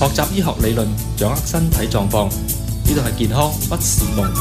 學習醫學理論，掌握身體狀況。呢度係健康不是夢。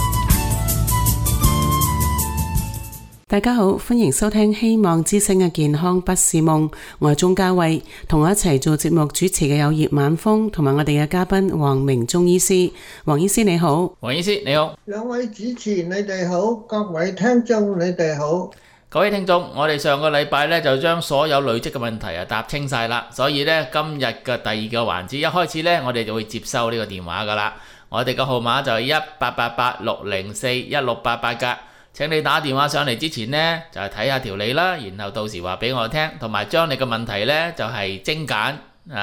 大家好，歡迎收聽希望之聲嘅健康不是夢，我係鍾嘉慧，同我一齊做節目主持嘅有葉晚風同埋我哋嘅嘉賓黃明忠醫師。黃醫師你好。 黃醫師你好。 兩位主持你哋好，各位聽眾你哋好。 各位聽眾，我哋上個禮拜咧就將所有累積嘅問題答清晒啦，所以咧今日嘅第二個環節一開始咧，我哋就會接收呢個電話噶啦。我哋嘅號碼就係18886041688噶，請你打電話上嚟之前呢，就係睇下條理啦，然後到時話俾我聽，同埋將你嘅問題咧就係精簡，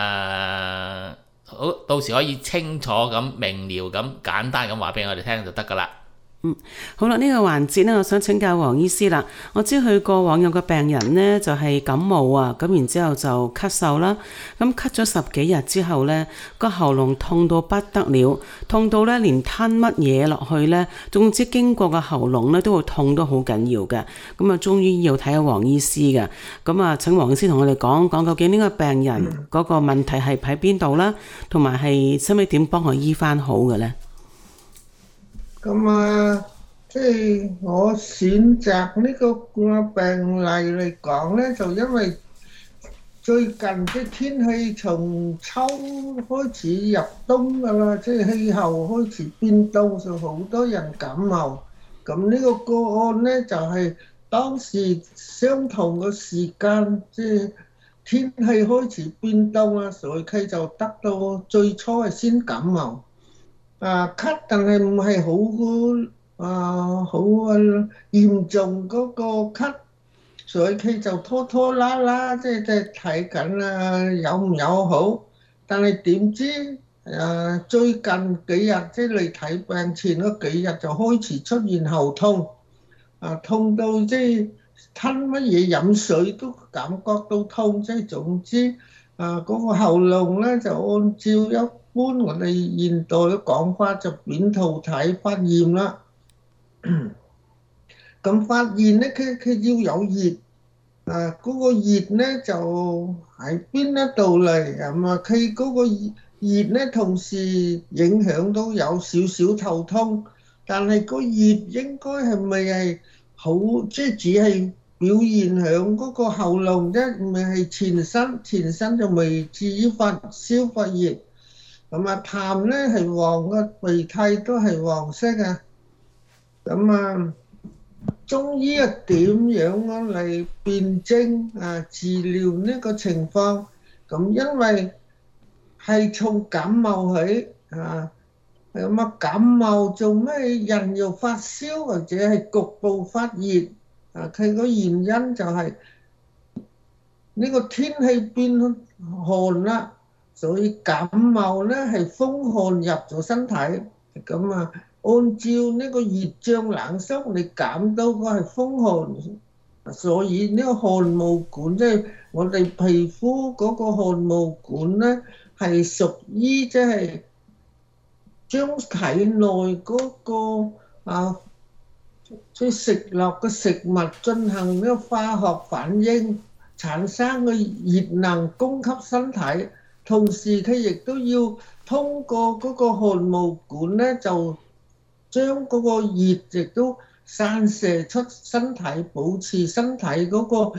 好到時可以清楚咁明瞭咁簡單咁話俾我哋聽就得噶啦。 好啦，呢個環節呢，我想請教黃醫師啦。我知佢過往有個病人呢，就係感冒啊，咁然之後就咳嗽啦，咁咳咗10幾日之後呢，個喉嚨痛到不得了，痛到呢連吞乜嘢落去呢，總之經過個喉嚨呢都會痛得好緊要嘅。咁啊，終於要睇下黃醫師嘅。咁啊，請黃醫師同我哋講講究竟呢個病人嗰個問題係喺邊度啦，同埋係使唔使點幫佢醫翻好嘅呢？ 咁即係我選擇呢個病例嚟講呢，就因為最近即係天氣從秋開始入冬噶啦，即係氣候開始變凍，就好多人感冒。咁呢個個案呢，就係當時相同嘅時間，即係天氣開始變凍啦，所以佢就得到最初係先感冒。咳，但係唔係好嚴重嗰個咳，所以佢就拖拖拉拉，即係睇緊有唔有好。但係點知最近幾日，即係嚟睇病前嗰幾日就開始出現喉痛，痛到即係吞乜嘢飲水都感覺到痛，即係總之嗰個喉嚨咧就按照一般我哋現代嘅講法就扁桃體發炎啦。咁發現咧，佢要有熱，嗰個熱咧就喺邊一度嚟？佢嗰個熱咧同時影響到有少少頭痛，但係個熱應該係咪係好？即係只係表現響嗰個喉嚨啫，唔係前身就未至於發燒發熱。痰咧係黃嘅，鼻涕都係黃色啊。中醫點樣嚟辨證治療呢個情況？因為係從感冒起感冒做咩人又發燒或者係局部發熱？佢個原因就係呢個天氣變寒啦。所以感冒咧係風寒入咗身體，按照呢個熱脹冷縮你減到個係風寒，所以呢個汗毛管即係我哋皮膚嗰個汗毛管咧係屬於即係將體內嗰個即係食落嘅食物進行呢個化學反應，產生嘅熱能供給身體。同時佢亦都要通過嗰個汗毛管咧，就將嗰個熱亦都散射出身體，保持身體嗰個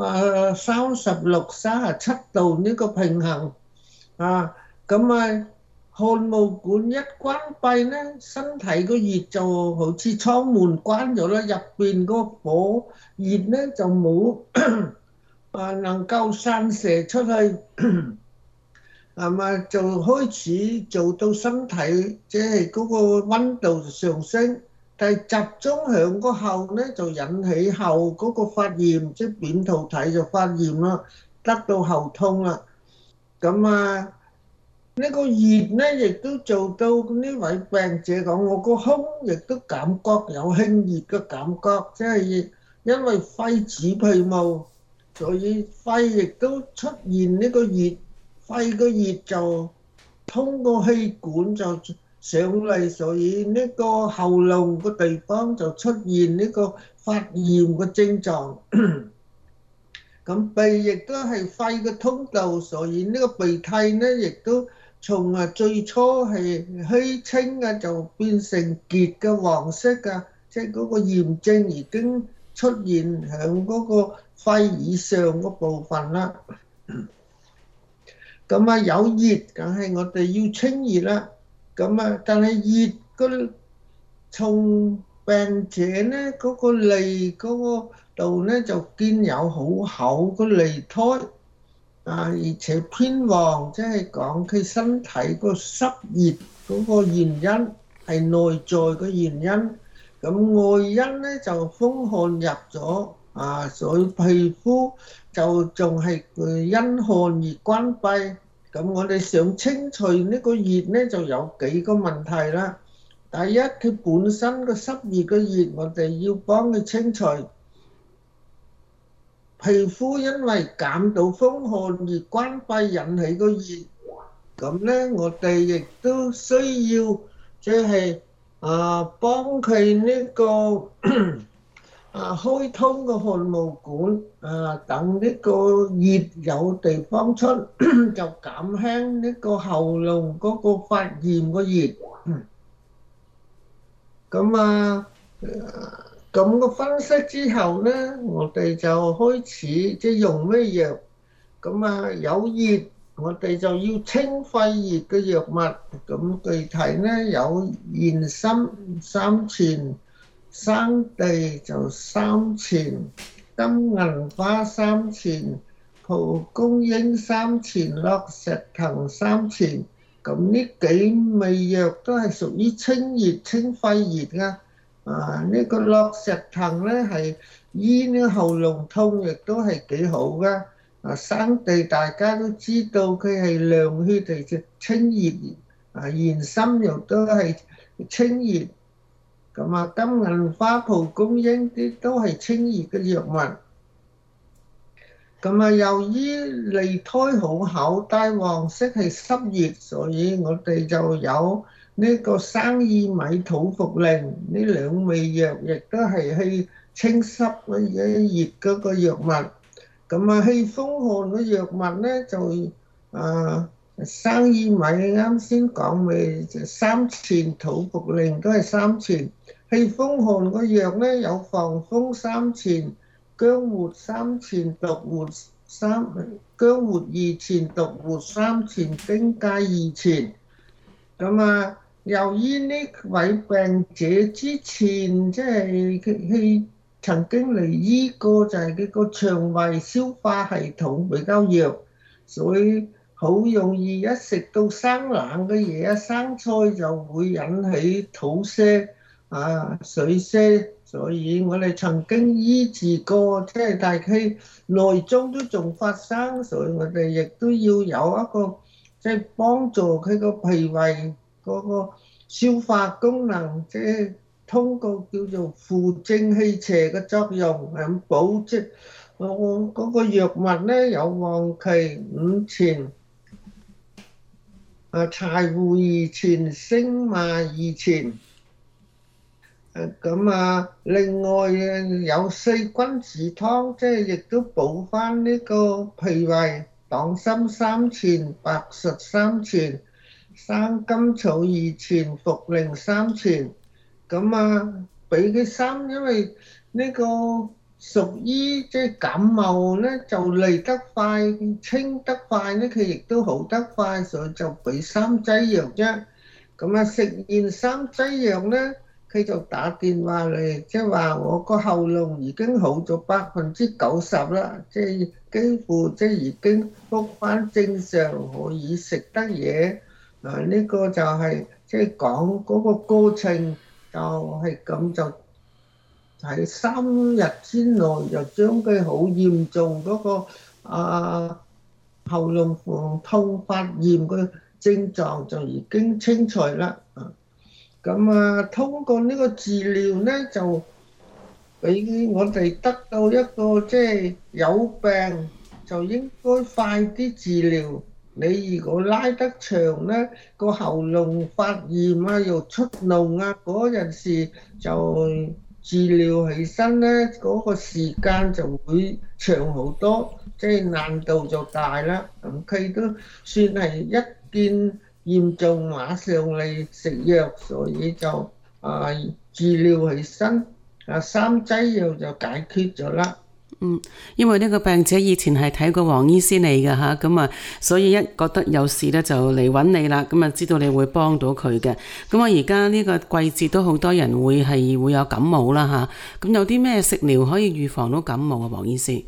36、37度呢個平衡。汗毛管一關閉咧，身體個熱就好似艙門關咗啦，入邊個火熱咧就冇能夠散射出去。就開始做到身體即係嗰個溫度上升，但係集中響個喉咧就引起喉嗰個發炎，即係扁桃體就發炎啦，得到喉痛啦。呢個熱咧亦都做到呢位病者講，我個胸亦都感覺有興熱嘅感覺，即係因為肺主皮毛，所以肺亦都出現呢個熱。肺個熱就通過氣管就上嚟，所以呢個喉嚨個地方就出現呢個發炎嘅症狀。鼻亦都係肺嘅通道，所以呢個鼻涕呢亦都從最初係虛青就變成結嘅黃色即係嗰個炎症已經出現喺嗰個肺以上個部分啦。咁有熱，梗係我哋要清熱啦。咁但係熱個從病者咧嗰個脷嗰個度咧就見有好厚個脷苔而且偏黃，即係講佢身體個濕熱嗰個原因係內在嘅原因。咁外因咧就風寒入咗所以皮膚就仲係因寒而關閉。咁我哋想清除呢個熱咧就有幾個問題啦。第一，佢本身個濕熱嘅熱，我哋要幫佢清除。皮膚因為感到風寒而關閉引起個熱，咁咧我哋亦都需要即係幫佢呢個開通個汗毛管等呢個熱有地方出，就減輕呢個喉嚨嗰個發炎個熱。咁個分析之後咧，我哋就開始即係用咩藥？有熱，我哋就要清肺熱嘅藥物。咁具體咧有賢心3錢、生地就3錢、金銀花3錢、蒲公英3錢、落石藤3錢。咁呢幾味藥都係屬於清熱、清肺熱㗎。呢個落石藤咧係醫呢個喉嚨痛，亦都係幾好㗎。生地大家都知道佢係涼血嚟，清熱。賢心又都係清熱。金銀花、蒲公英啲都係清熱嘅藥物。由於脷苔好厚，帶黃色係濕熱，所以我哋就有呢個生薏米、土茯苓呢2味藥，亦都係去清濕嘅熱嗰個藥物。去風寒嘅藥物咧就生薏米啱先講咪3錢，土茯苓都係3錢。去風寒嘅藥咧有防風3錢、薑活3錢、獨活薑活2錢、獨活3錢、丁芥2錢。由於呢位病者之前即係佢曾經嚟醫過，就係佢個腸胃消化系統比較弱，所以好容易一食到生冷嘅嘢生菜就會引起肚瀉水瀉，所以我哋曾經醫治過，即係但係佢內臟都仲發生，所以我哋亦都要有一個即係幫助佢個脾胃嗰個消化功能，即係通過叫做扶正祛邪嘅作用，咁保質。嗰個藥物咧有黃芪5錢、柴胡2錢、星麻2錢。另外有4君子湯，即係亦都補翻呢個脾胃。黨參3錢、白術3錢、生甘草2錢、茯苓3錢。俾佢3，因為呢個屬於即係感冒咧，就嚟得快、清得快咧，佢亦都好得快，所以就俾3劑藥啫。食完3劑藥咧，佢就打電話嚟，即係話我個喉嚨已經好咗90%啦，即係幾乎即係已經復翻正常，可以食得嘢。呢個就係即係講嗰個過程，就係咁，就喺3日之內就將佢好嚴重嗰個喉嚨痛發炎嘅症狀就已經清除啦。通過呢個治療咧，就俾我哋得到一個即係有病就應該快啲治療。你如果拉得長咧，個喉嚨發炎又出膿嗰陣時，就治療起身咧，嗰個時間就會長好多，即係難度就大啦。佢都算係一件嚴重馬上嚟食藥，所以就治療起身3劑藥就解決咗啦。 因為呢個病者以前係睇過黃醫師嚟嘅嚇，咁啊，所以一覺得有事咧就嚟揾你啦，咁啊知道你會幫到佢嘅。咁我而家呢個季節都好多人會有感冒啦嚇，咁有啲咩食療可以預防到感冒啊？黃醫師？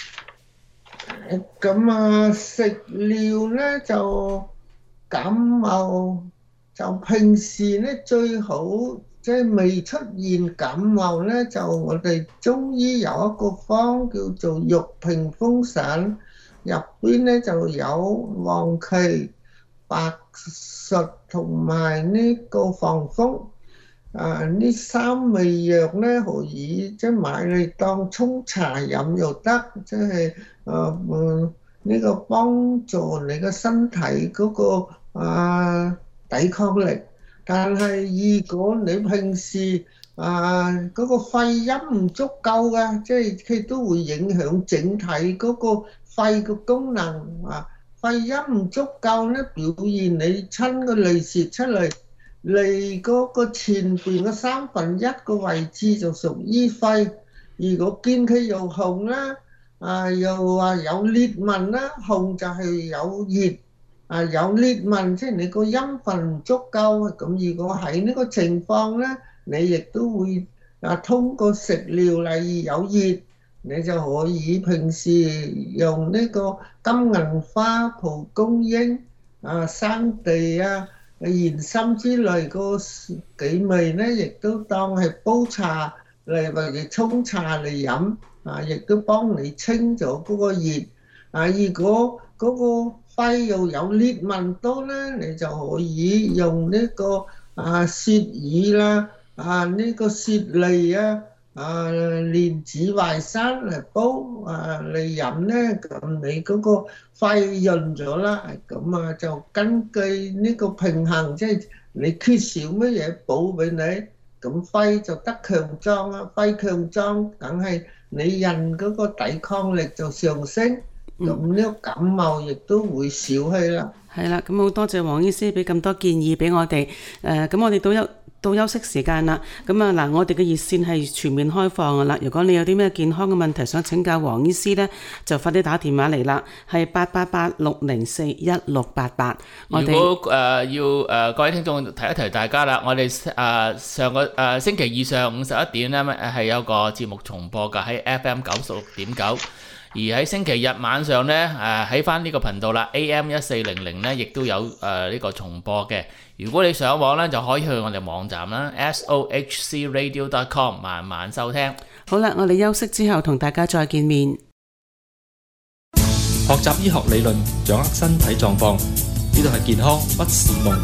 咁食療咧就感冒就平時咧最好。即係未出現感冒咧，就我哋中醫有一個方叫做玉屏風散，入邊咧就有黃芪、白術同埋呢個防風。呢3味藥咧可以即係買嚟當沖茶飲又得，即係呢個幫助你個身體嗰個抵抗力。但係如果你平時嗰個肺陰唔足夠嘅，即係佢都會影響整體嗰個肺嘅功能肺陰唔足夠咧，表現你親個利舌出嚟，脷嗰個前邊嘅1/3個位置就屬於肺。如果見佢又紅啦，又話有裂紋啦，紅就係有熱。有裂紋，即係你個陰分唔足夠，咁如果喺呢個情況咧，你亦都會通過食療，例如有熱，你就可以平時用呢個金銀花、蒲公英、生地賢參之類個幾味咧，亦都當係煲茶嚟或者沖茶嚟飲，亦都幫你清咗嗰個熱。如果嗰個肺又有裂紋多咧，你就可以用呢個雪耳啦，呢個雪梨蓮子淮山嚟煲嚟飲咧，咁你嗰個肺潤咗啦，咁就根據呢個平衡，即係你缺少乜嘢補俾你，咁肺就得強壯啊，肺強壯梗係你人嗰個抵抗力就上升。咁呢個感冒亦都會少去啦。 係啦，咁好多謝黃醫師俾咁多建議俾我哋。咁我哋到休息時間啦。咁嗱，我哋嘅熱線係全面開放噶啦。如果你有啲咩健康嘅問題想請教黃醫師呢，就快啲打電話嚟啦。係888-604-1688。 如果要各位聽眾提一提大家啦，我哋上個星期二上午11點咧係有個節目重播㗎，喺 FM 96.9。而喺星期日晚上咧，喺翻呢個頻道啦 ，AM 1400咧，亦都有呢個重播嘅。如果你上網咧，就可以去我哋網站啦 sohcradio.com 慢慢收聽。 好啦，我哋休息之後同大家再見面。 學習醫學理論，掌握身體狀況，呢度係健康不是夢。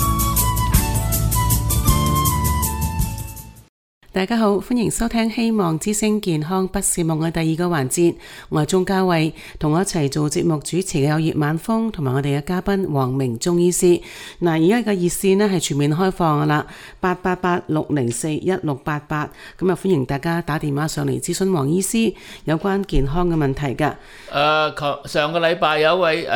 大家好，歡迎收聽希望之聲健康不是夢嘅第二個環節，我係鍾嘉慧，同我一齊做節目主持嘅有葉晚風同埋我哋嘅嘉賓黃明中醫師。嗱，而家嘅熱線呢係全面開放噶啦，888-604-1688，咁歡迎大家打電話上嚟諮詢黃醫師有關健康嘅問題噶。 上個禮拜有一位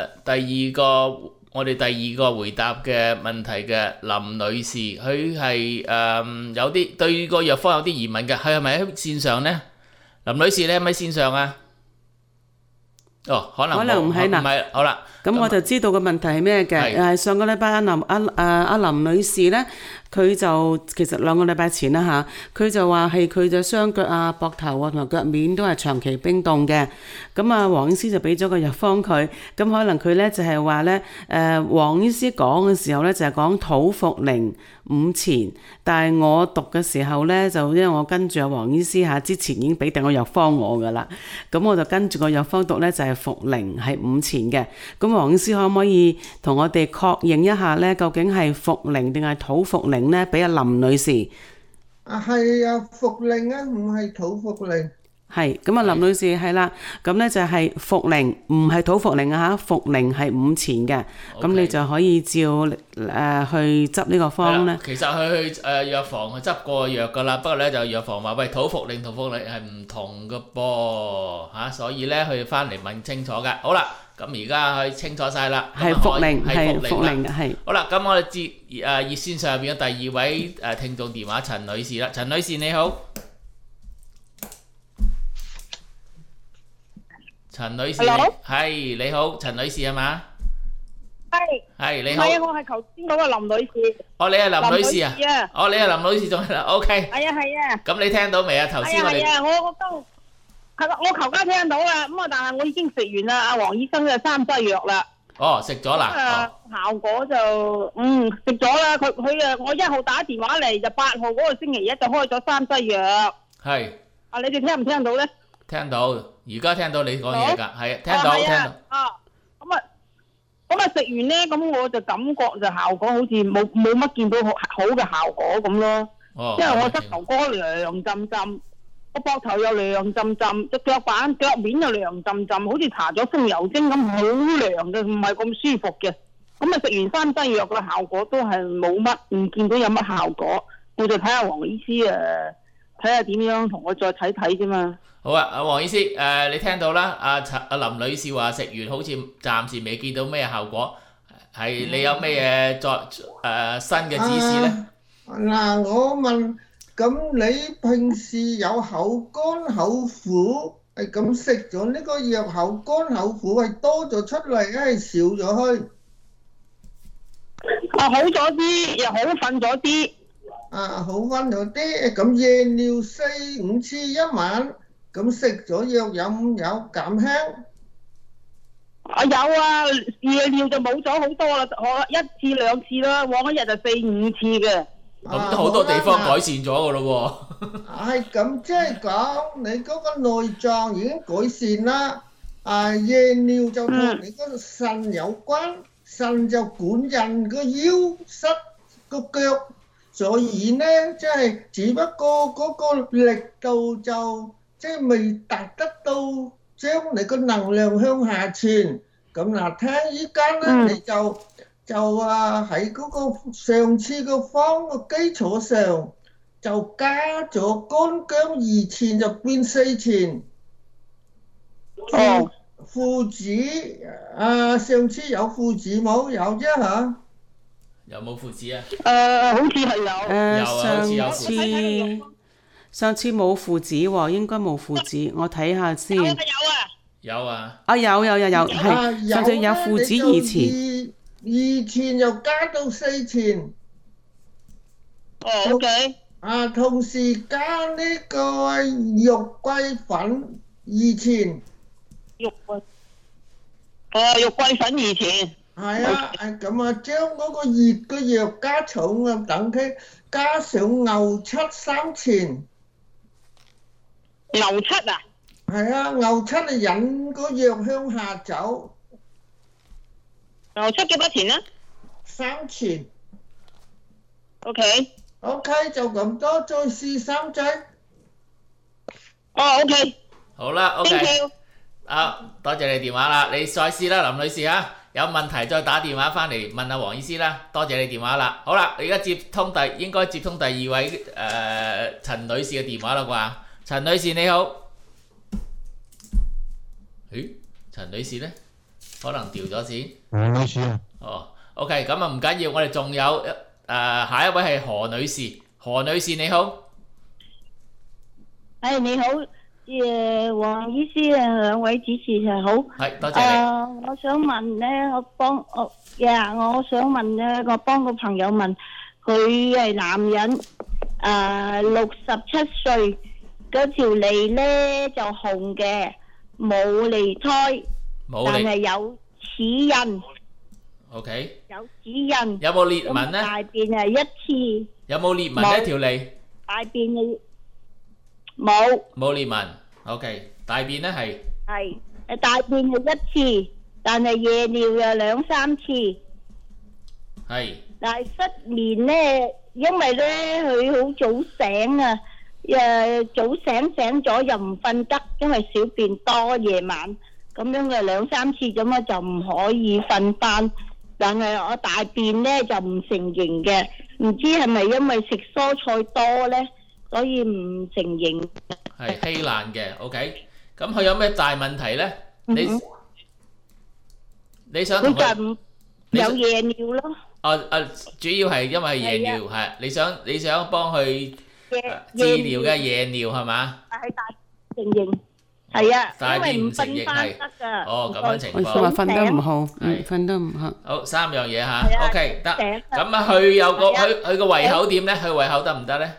我哋第二個回答嘅問題嘅林女士，佢係有啲對個藥方有啲疑問嘅，佢係咪喺線上呢？林女士，你係咪線上啊？哦，可能唔係嗱，唔係好啦。咁我就知道個問題係咩嘅。上個禮拜阿林女士呢，佢就其實2個禮拜前啦嚇，佢就話係佢隻雙腳膊頭同埋腳面都係長期冰凍嘅。咁黃醫師就俾咗個藥方佢，咁可能佢呢就係話呢，黃醫師講嘅時候呢，就係講土茯苓5錢，但係我讀嘅時候呢，就因為我跟住黃醫師之前已經俾定個藥方我噶啦，咁我就跟住個藥方讀呢，就係茯苓係5錢嘅。咁黃醫師可唔可以同我哋確認一下呢？究竟係茯苓定係土茯苓呢？俾阿林女士。 係茯苓唔係土茯苓。係， 咁林女士係啦，咁呢就係茯苓，唔係土茯苓啊嚇，茯苓係5錢嘅，咁你就可以照去執呢個方呢。 其實佢去藥房去執過藥噶啦，不過呢就藥房話喂，土茯苓同茯苓係唔同嘅噃嚇，所以呢佢翻嚟問清楚㗎。好啦， 咁而家可以清楚晒啦。 係復靈，係復靈嘅，係。 好啦，咁我哋接熱線上邊嘅第二位聽眾電話陳女士啦。陳女士你好，陳女士係你好，陳女士係嘛？係你好。 唔係啊，我係頭先嗰個林女士。 哦，你係林女士啊？哦，你係林女士仲係啦 ，OK。 係啊。 咁你聽到未啊？頭先我哋係啊，我都係啦，我頭家聽到啦，咁啊，但係我已經食完啦，阿黃醫生嘅3劑藥啦。 哦，食咗啦。 效果就食咗啦。佢我1號打電話嚟就8號嗰個星期一就開咗3劑藥。 係。 啊，你哋聽唔聽到咧？ 聽到，而家聽到你講嘢㗎，係聽到聽到。 咁啊食完咧，咁我就感覺就效果好似冇乜見到好嘅效果咁咯。哦。因為我膝頭哥涼浸浸，個膊頭又涼浸浸，隻腳面又涼浸浸，好似搽咗風油精咁，好涼嘅，唔係咁舒服嘅。咁啊食完3劑藥嘅效果都係冇乜，唔見到有乜效果。我就睇下黃醫師睇下點樣同我再睇睇啫嘛。 好啊，阿黃醫師，你聽到啦？阿林女士話食完好似暫時未見到咩效果，係你有咩嘢新嘅指示呢？ 嗱，我問，咁你平時有口乾口苦，係咁食咗呢個藥口乾口苦係多咗出嚟，係少咗去？ 好咗啲，又好瞓咗啲。 好瞓咗啲，咁夜尿4-5次一晚。咁食咗藥有唔有減輕？ 有啊，夜尿就冇咗好多啦，我1次2次啦，往一日就4-5次嘅。 咁都好多地方改善咗噶咯喎。 係咁，即係講你嗰個內臟已經改善啦。夜尿就同你嗰個腎有關，腎就管人個腰膝個腳，所以呢，即係只不過嗰個力度就。即係未達得到將你個能量向下傳，咁嗱，聽依家咧你就喺嗰個上次個方個基礎上就加咗乾薑2錢就變4錢。附子上次有附子冇？有啫嚇。 有冇附子啊？ 好似係有。 有啊，好似有附子。 上次冇附子喎，應該冇附子，我睇下先。 有啊。 有，係上次有附子2錢。 2錢又加到4錢。 OK。 同時加呢個肉桂粉2錢。 肉桂粉2錢。 係啊，咁將嗰個熱嘅藥加重等佢加上牛七3錢。 牛七啊？ 係啊，牛七係引個藥向下走。 牛七幾多錢啊 ？3錢。 OK。 就咁多，再試3劑。 OK。 好啦 ，OK。 Thank you。 多謝你電話啦，你再試啦，林女士嚇，有問題再打電話翻嚟問阿黃醫師啦。多謝你電話啦。好啦，而家應該接通第2位陳女士嘅電話啦啩？陳女士你好。陳女士呢？可能掉咗線。 黃女士啊。 OK， 咁唔緊要，我哋仲有下一位係何女士。何女士你好。 你好，黃醫師兩位主持人好。 係，多謝你。 我想問呢，我想問呢，我幫個朋友問，佢係男人，67歲。嗰條脷咧就紅嘅，冇脷胎，但係有齒印。 OK。 有齒印。 有冇裂紋咧？ 大便係1次。 有冇裂紋呢條脷？ 大便冇。冇裂紋。OK。大便咧係？ 係大便係1次，但係夜尿有2-3次。 係。 但係失眠咧，因為咧佢好早醒啊。早醒咗又唔瞓得，因為小便多夜晚咁樣嘅2-3次咁啊就唔可以瞓翻。但係我大便咧就唔成形嘅，唔知係咪因為食蔬菜多咧，所以唔成形。 係稀爛嘅 ，OK。咁佢有咩大問題咧？ 你想同佢佢就唔有夜尿咯。 主要係因為係夜尿，係你想幫佢治療嘅夜尿係嘛？ 係大承認，係啊， 大因為唔便唔承認瞓翻得㗎。 咁樣情佢話況。 瞓得唔好， 係瞓得唔好。 好3樣嘢嚇係啊 ，OK 得。 醒得咁啊，佢有個係啊佢個胃口點咧？佢胃口得唔得咧？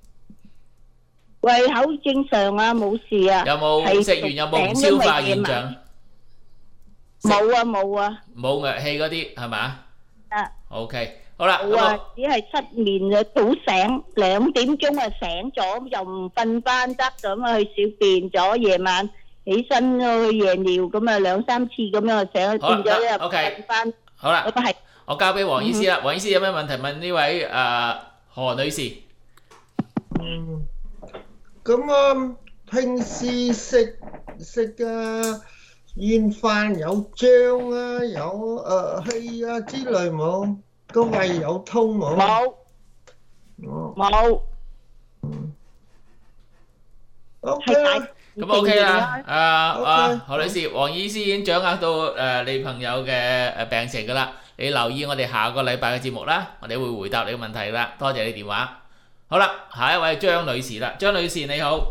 胃口正常啊，冇事啊。 有冇係食完有冇唔消化現象？ 冇啊冇啊。 冇噁氣嗰啲係嘛啊。 ？OK，好啦， 冇啊，只係失眠啊，早醒2點鐘啊醒咗，又唔瞓翻得咁啊，去小便咗，夜晚起身去夜尿咁啊2、3次咁樣醒，變咗又瞓翻。 好啦， 咁係我交俾黃醫師啦。黃醫師有咩問題問呢位何女士？ 咁啊，平時食完飯有脹啊，有氣啊之類冇？個胃有痛冇？ 冇。冇。 OK 啦。 咁 OK 啦，何女士，黃醫師已經掌握到你朋友嘅病情㗎啦。你留意我哋下個禮拜嘅節目啦，我哋會回答你嘅問題啦。多謝你電話。好啦，下一位張女士啦，張女士你好。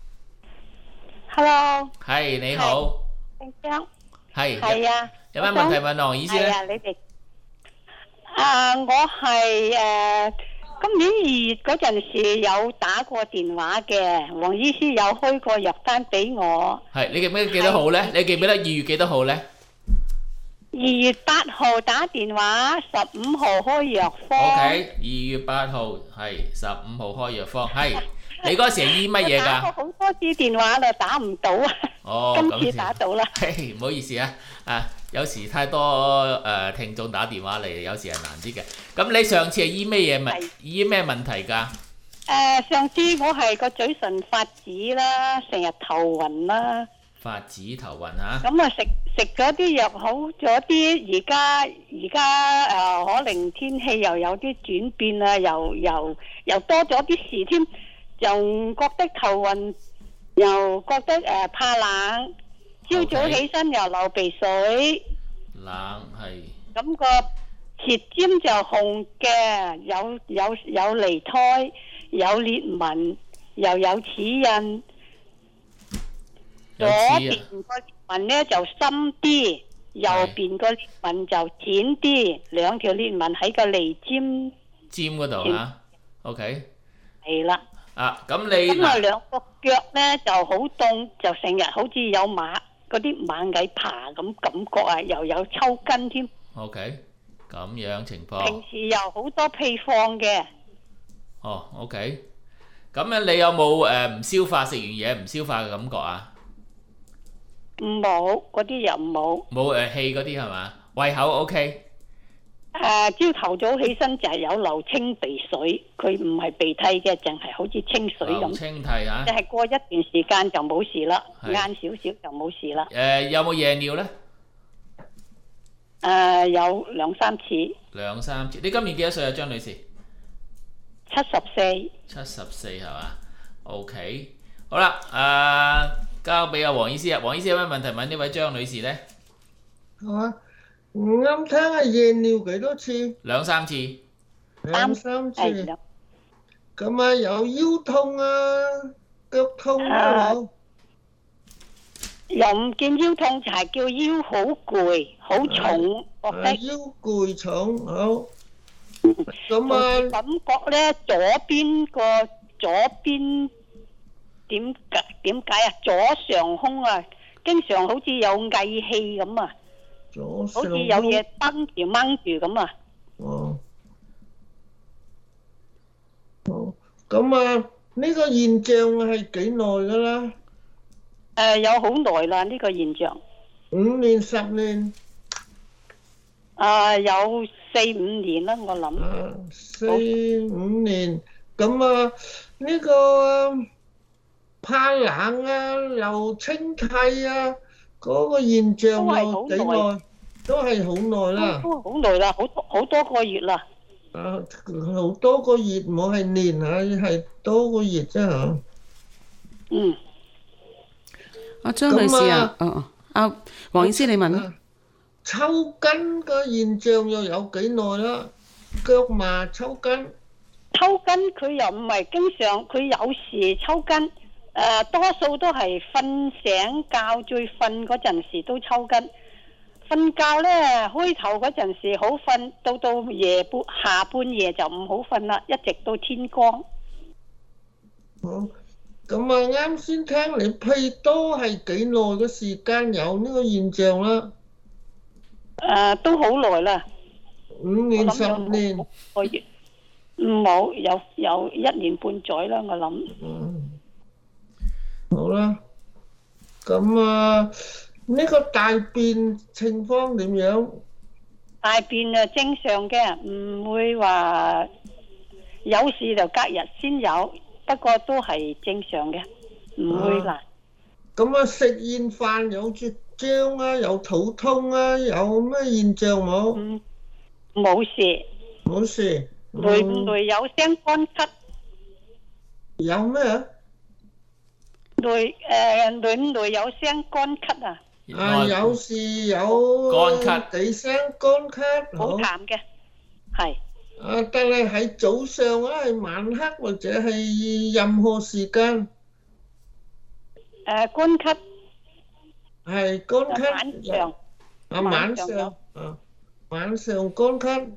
Hello。 係你好。 姓張。 係。 係啊。 有咩問題問黃醫師咧？ 係啊，你哋。我係今年2月嗰陣時有打過電話嘅，黃醫師有開過藥單俾我。 係，你記唔記得幾多號咧？你記唔記得2月幾多號咧 ？2月8號打電話，15號開藥方。 OK， 2月8號係15號開藥方，係。你嗰時係醫乜嘢㗎？ 打過好多次電話啦，打唔到啊。今次打到啦。 唔好意思啊，有時太多聽眾打電話嚟，有時係難啲嘅。咁你上次係醫咩嘢醫咩問題㗎？ 上次我係個嘴唇發紫啦，成日頭暈啦。 發紫頭暈嚇。 咁啊食咗啲藥好咗啲，而家可能天氣又有啲轉變啊，又多咗啲事添，又覺得頭暈，又覺得怕冷。朝早起身又流鼻水， 冷係。 咁個舌尖就紅嘅，有離胎，有裂紋，又有齒印。左邊個裂紋咧就深啲，右邊個裂紋就淺啲，2條裂紋喺個脷尖嗰度嚇。OK。 係啦。 咁你咁啊2個腳咧就好凍，就成日好似有嗰啲螞蟻爬咁感覺啊，又有抽筋添。 OK， 咁樣情況。 平時又好多屁放嘅。 OK。咁你有冇唔消化食完嘢唔消化嘅感覺啊？ 冇，嗰啲又冇。 冇氣嗰啲係嘛？胃口 OK。 朝頭早起身就係有流清鼻水，佢唔係鼻涕嘅，淨係好似清水咁。 流清涕嚇。 就係過一段時間就冇事啦，晏少少就冇事啦。 有冇夜尿咧？ 有2-3次。 2、3次。你今年幾多歲啊，張女士 ？74。 74係嘛 ？OK。好啦，交俾阿黃醫師啊。黃醫師有咩問題問呢位張女士咧？ 係嘛？唔啱聽係夜尿幾多次 ？2、3次。 2、3次。咁啊，有腰痛啊，腳痛啊冇？ 又唔見腰痛，就係叫腰好攰，好重，覺得腰攰重，好。咁啊， 感覺咧左邊點解啊？左上胸啊，經常好似有翳氣咁啊，好似有嘢掹住咁啊。 好，咁啊，呢個現象係幾耐㗎啦？ 有好耐啦，呢個現象。 5年、10年。 有4-5年啦，我諗。 4-5年，咁啊，呢個怕冷啊、流清涕啊，嗰個現象有幾耐？都係好耐啦。 都好耐啦，好多個月啦。 好多個月，唔係年嚇，係多個月啫嚇。 嗯。 張女士啊，黃醫師你問啦。 抽筋個現象又有幾耐啦？腳麻抽筋。 抽筋佢又唔係經常，佢有時抽筋，多數都係瞓醒覺最瞓嗰陣時都抽筋。瞓覺呢，開頭嗰陣時好瞓，到下半夜就唔好瞓啦，一直到天光。 好，咁啊啱先聽你屁多係幾耐嘅時間有呢個現象啦？ 都好耐啦。 5年10年。 冇有1年半載啦，我諗。 好啦，咁啊呢個大便情況點樣？ 大便正常嘅，唔會話有時就隔日先有，不過都係正常嘅，唔會難。 咁食完飯有絕脹啊，有肚痛啊，有咩現象冇？ 冇事。 冇事。 累唔累有聲乾咳？ 有咩啊？ 累唔累有聲乾咳啊？ 有時有乾咳， 幾聲乾咳， 好淡嘅，係。 但係喺早上啊，係晚黑或者係任何時間。 乾咳。 係乾咳。 晚上。 晚上乾咳。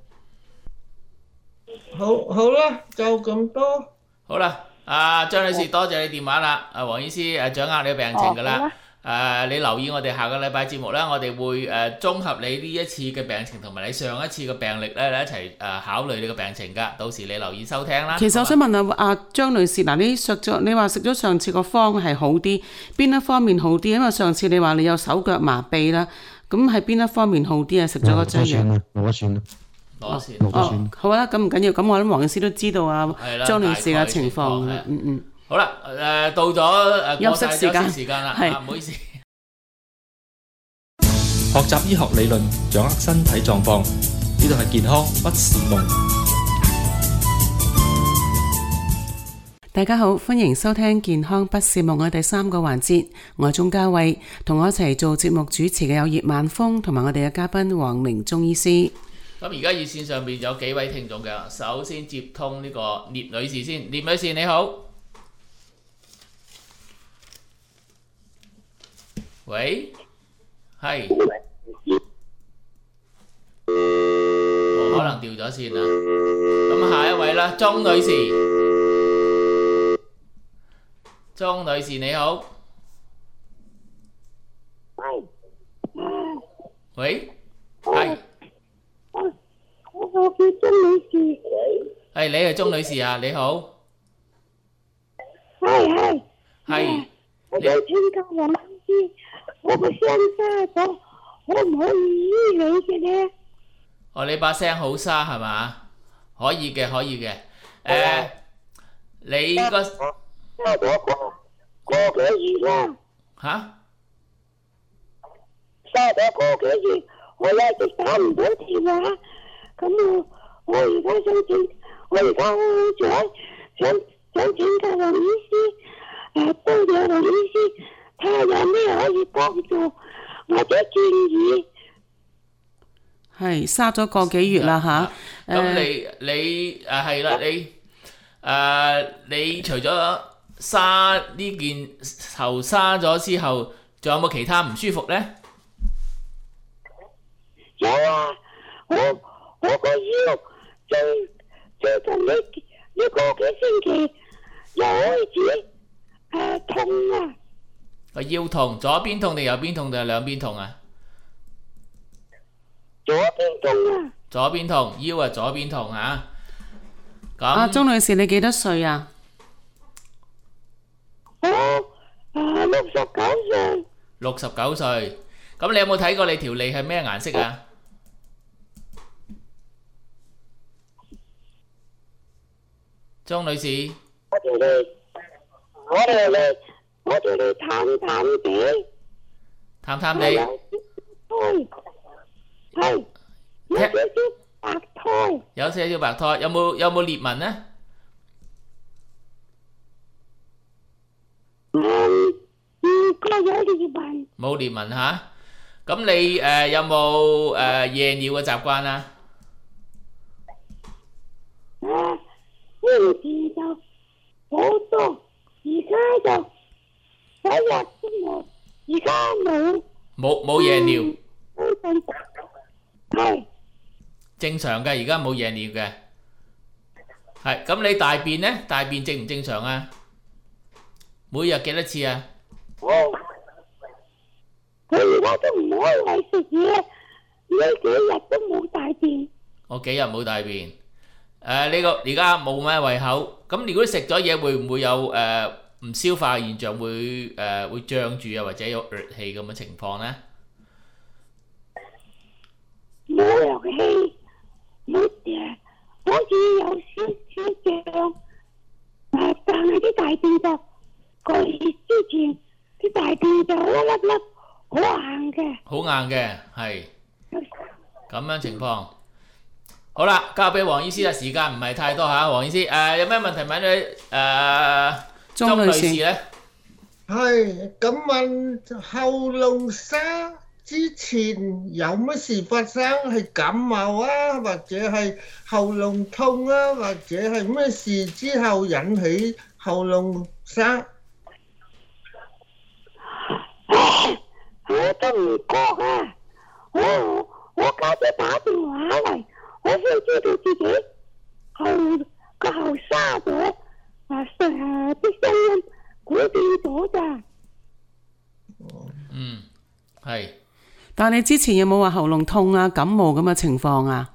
好啦，就咁多。 好啦，張女士，多謝你電話啦。黃醫師掌握你嘅病情㗎啦。你留意我哋下個禮拜節目啦，我哋會綜合你呢一次嘅病情同埋你上一次嘅病歷咧，一齊考慮你嘅病情㗎。到時你留意收聽啦。 其實我想問下張女士，嗱，你話食咗上次個方係好啲，邊一方面好啲？因為上次你話你有手腳麻痹啦，咁係邊一方面好啲啊？食咗個劑藥。 攞算啦。 好啦，咁唔緊要，咁我諗黃醫師都知道張女士嘅情況。 好啦，到咗休息時間啦，唔好意思。 學習醫學理論，掌握身體狀況，呢度係健康不是夢。 大家好，歡迎收聽健康不是夢嘅第3個環節，我係鍾嘉慧，同我一齊做節目主持嘅有葉萬峰同埋我哋嘅嘉賓黃明中醫師。 咁而家熱線上面有幾位聽眾嘅，首先接通呢個聶女士先。聶女士你好，喂，係，可能掉咗線啦。咁下一位啦，鐘女士，鐘女士你好，喂，係。 我叫鐘女士。 係，你係鐘女士啊？你好。 係。 我想請教黃醫師，我個聲沙咗，可唔可以醫你嘅咧？ 你把聲好沙係嘛？可以嘅。你個沙咗個幾月啦？ 嚇？ 沙咗個幾月，我一直打唔到電話。咁我而家想請教黃醫師，多謝黃醫師，睇下有咩可以幫助或者建議。 係沙咗個幾月啦嚇。 咁你係啦，你除咗沙呢件頭沙咗之後，仲有冇其他唔舒服咧？ 有啊，我個腰最近呢個幾星期又開始痛啊！ 個腰痛，左邊痛定右邊痛定係兩邊痛啊？ 左邊痛啊！ 左邊痛，腰啊左邊痛嚇。咁鐘女士你幾多歲啊？ 我69歲。 69歲，咁你有冇睇過你條脷係咩顏色啊？鐘女士， 我條脷淡淡地， 淡淡地， 係有少少白苔， 有少少白苔，有冇裂紋呢？ 應該有裂紋， 冇裂紋嚇。 咁你有冇夜尿嘅習慣啊？ 以前就好多，而家就一日都冇，而家冇夜尿， 係正常嘅，而家冇夜尿嘅。係，咁你大便呢？大便正唔正常啊？每日幾多次啊？ 佢而家都唔開胃食嘢，呢幾日都冇大便。 我幾日冇大便。呢個而家冇咩胃口。咁如果食咗嘢，會唔會有唔消化嘅現象，會脹住啊，或者有熱氣咁嘅情況呢？ 冇熱氣，冇嘅，好似有少少脹。但係啲大便就過熱之前，啲大便就一粒粒好硬嘅。 好硬嘅，係咁樣情況。好啦，交俾黃醫師啦，時間唔係太多嚇，黃醫師有咩問題問你鐘女士咧？ 係咁問後龍沙之前有乜事發生？係感冒啊，或者係喉嚨痛啊，或者係咩事之後引起後龍沙？ 我都唔覺啊！我家姐打電話嚟，我先知道自己個後沙咗，啲聲音改變咗咋。 嗯，係。 但係你之前有冇話喉嚨痛啊、感冒咁嘅情況啊？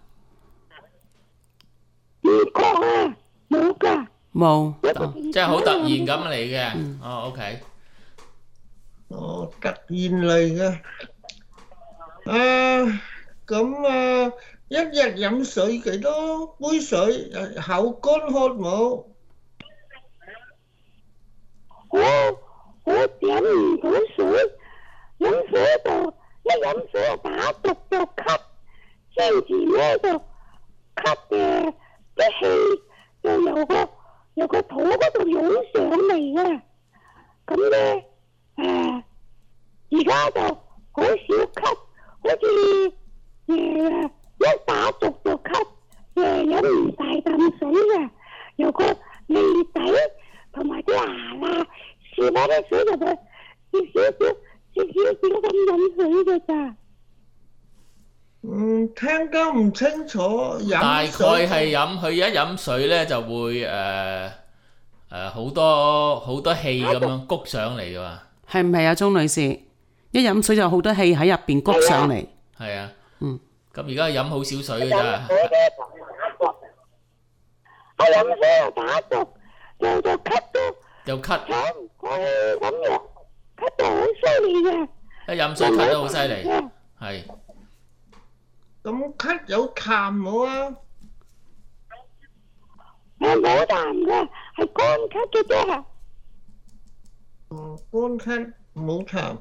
唔覺啊，冇㗎。 冇。 即係好突然咁嚟嘅。OK。 突然嚟嘅。咁一日飲水幾多杯水？口乾渴冇？ 我飲唔到水，飲水就一飲水就打毒就咳，先至咧就咳嘅啲氣就由個肚嗰度湧上嚟啊！咁咧而家就好少咳，好似一打毒就咳，飲唔大啖水嘅，由個脷底同埋啲牙啦，試下啲水入去，少少咁飲水嘅咋。 聽得唔清楚。 大概係佢一飲水咧就會好多氣咁樣谷上嚟㗎嘛。 係唔係啊，鐘女士？一飲水就好多氣喺入邊谷上嚟。 係啊。咁而家飲好少水嘅咋。 我飲水又打毒，又咳到。 又咳。 咁樣咳到好犀利嘅。 一飲水咳得好犀利。係。 咁咳有痰冇啊？ 冇痰嘅，係乾咳嘅啫。 乾咳冇痰。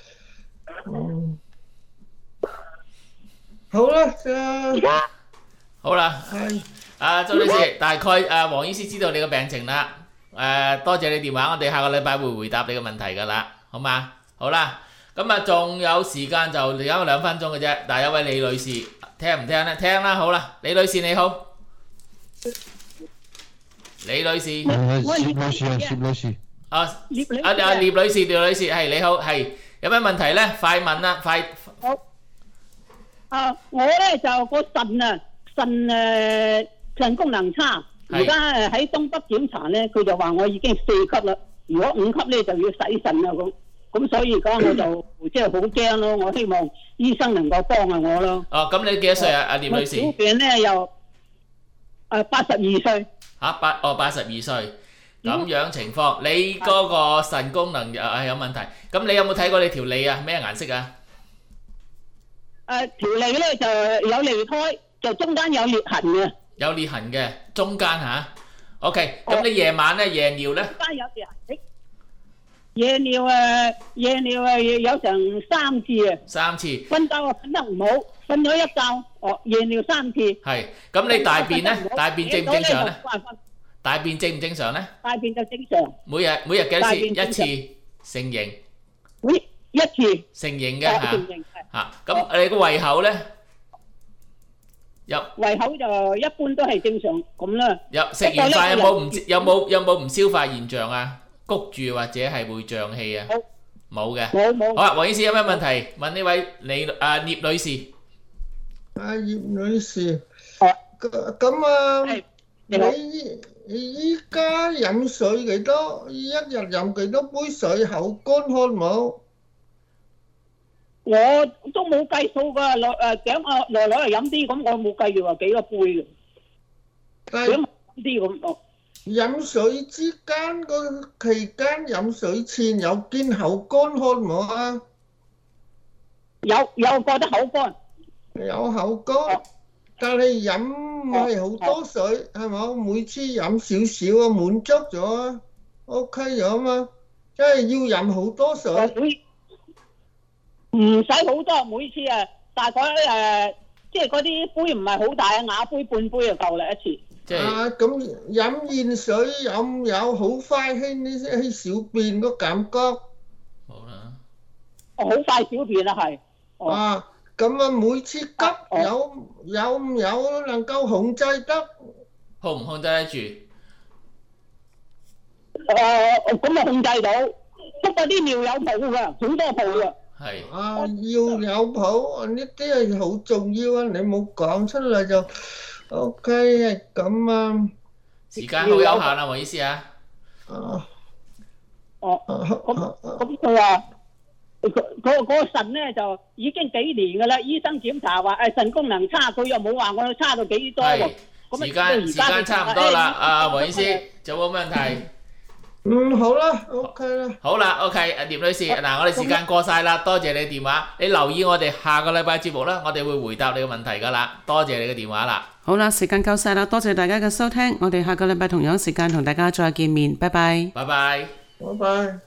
好啦， 好啦，周女士，大概黃醫師知道你個病情啦。多謝你電話，我哋下個禮拜會回答你個問題㗎啦，好嗎？好啦，咁仲有時間就而家2分鐘嘅啫。但係有位李女士聽唔聽咧？聽啦，好啦，李女士你好，李女士， 葉女士，葉女士係你好，係有咩問題咧？快問啦，快！ 我咧就個腎功能差，而家喺東北檢查咧，佢就話我已經4級啦，如果5級咧就要洗腎啦咁所以而家我就即係好驚咯，我希望醫生能夠幫下我咯。 咁你幾多歲啊？阿葉女士？ 小便咧又82歲。 82歲咁樣情況，你嗰個腎功能有問題。咁你有冇睇過你條脷啊？咩顏色啊？ 條脷咧就有脷苔，就中間有裂痕嘅。 有裂痕嘅，中間嚇。OK，咁你夜晚咧夜尿咧？ 中間有裂痕。夜尿有成3次啊！3次。瞓覺瞓得唔好，瞓咗一覺，夜尿3次。 係，咁你大便咧？大便正唔正常咧？大便正唔正常咧？ 大便就正常。 每日幾多次？1次成形。 1次。 成形嘅嚇。 嚇。咁你個胃口咧？ 胃口就一般都係正常咁啦。 食完飯有冇唔消化現象啊？谷住或者係會脹氣啊？冇嘅。冇。好啦，黃醫師有咩問題問呢位聶女士？ 葉女士，咁啊，你依家飲水幾多？一日飲幾多杯水？口乾渴冇？ 我都冇計數噶，來嚟飲啲，咁我冇計住話幾多杯嘅，飲啲咁。 飲水之間個期間飲水前有見口乾渴冇啊？ 有覺得口乾。 有口乾，但係飲唔係好多水，係冇？每次飲少少啊，滿足咗啊 ，OK 咗嘛？即係要飲好多水。 唔使好多，每次大概即係嗰啲杯唔係好大啊，瓦杯半杯就夠啦一次。 咁飲現水有唔有好快稀小便個感覺？ 好啦。 好快小便啊，係。 咁啊，每次急有唔有能夠控制得？ 控唔控制得住？ 咁啊控制到，不過啲尿有泡㗎，好多泡㗎。 係。尿有泡，呢啲係好重要啊！你冇講出嚟就 OK 咁啊。 時間好有限啊，黃醫師啊。 咁佢話。嗰個腎咧就已經幾年㗎啦，醫生檢查話腎功能差，佢又冇話我差到幾多喎。 時間差唔多啦，黃醫師，仲有冇問題？ 好啦 ，OK 啦。 好啦 ，OK， 聶女士，嗱，我哋時間過晒啦，多謝你電話，你留意我哋下個禮拜節目啦，我哋會回答你嘅問題㗎啦，多謝你嘅電話啦。 好啦，時間夠晒啦，多謝大家嘅收聽，我哋下個禮拜同樣時間同大家再見面，拜拜。 拜拜。 拜拜。